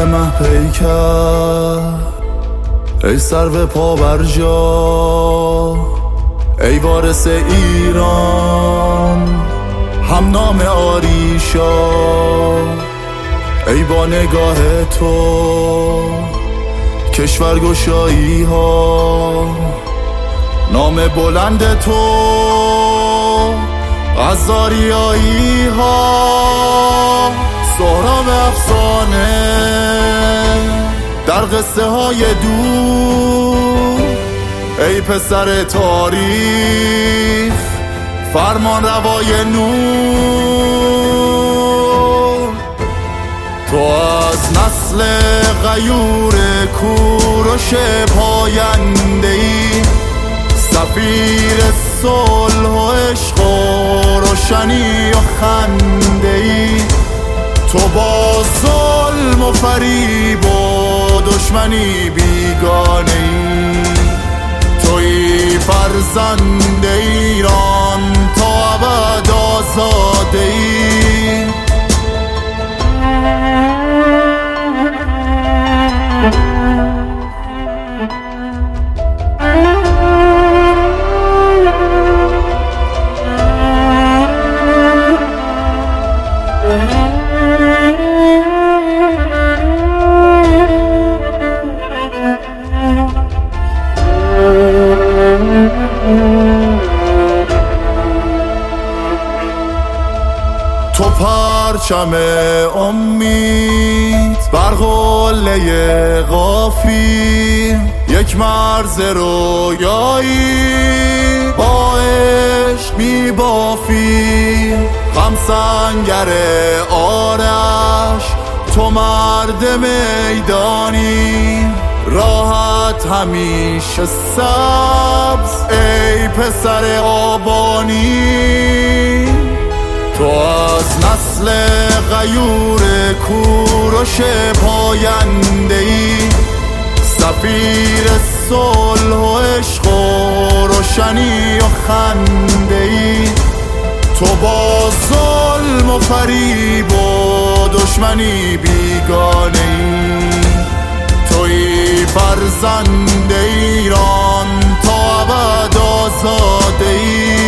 مه پیکر، ای سرو پا بر جا، ای وارث ایران هم نام آریشا، ای با نگاه تو کشور گشایی ها، نام بلند تو از آریایی ها، سهراب افسانه در قصه های دور، ای پسر تاریخ فرمان روای نور، تو از نسل غیور کوروش پاینده ای، سفیر صلح و عشق و روشنی و خنده ای، تو با ظلم و فریب و دشمنی بیگانه ای، توی فرزند ایران تا ابد آزاده ای. تو پرچم امید بر قله قافی، یک مرز رویایی با عشق می بافی، هم سنگر آرش تو مرد میدانی، راحت همیشه سبز ای پسر آبانی، تو از نسل غیور کوروش پاینده ای، سفیر صلح و عشق و روشنی و خنده ای، تو با ظلم و فریب و دشمنی بیگانه ای، توی فرزند ایران تا ابد آزاده ای.